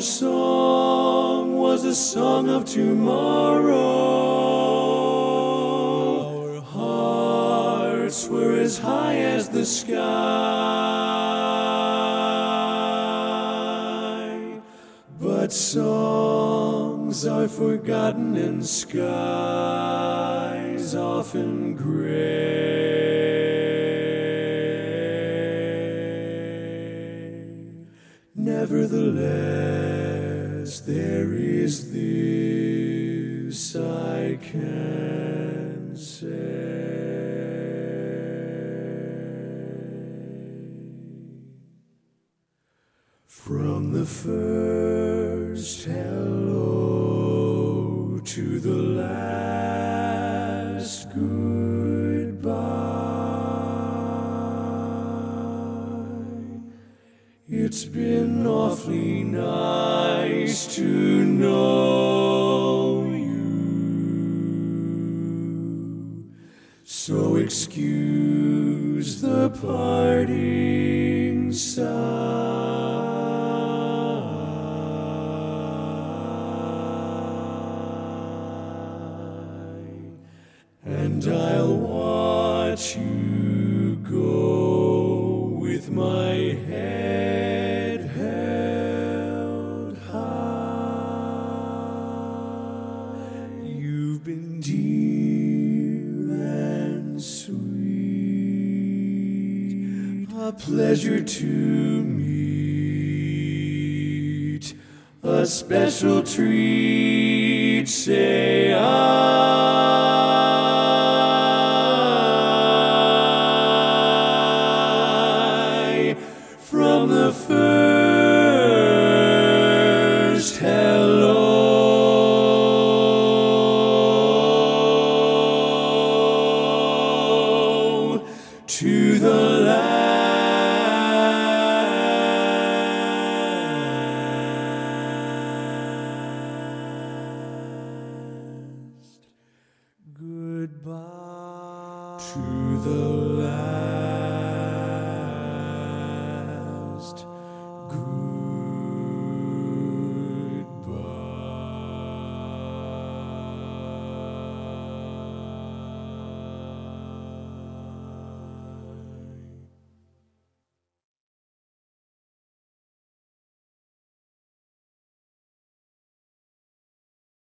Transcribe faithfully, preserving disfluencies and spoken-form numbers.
song was a song of tomorrow. Our hearts were as high as the sky. But songs are forgotten and skies often gray. Nevertheless, there is this I can say. From the first hello to the last goodbye, it's been awfully nice to know you. So excuse the parting sigh, and I'll watch you go with my head held high. You've been dear and sweet, a pleasure to meet, a special treat, say I. From the first hello to the last goodbye, to the last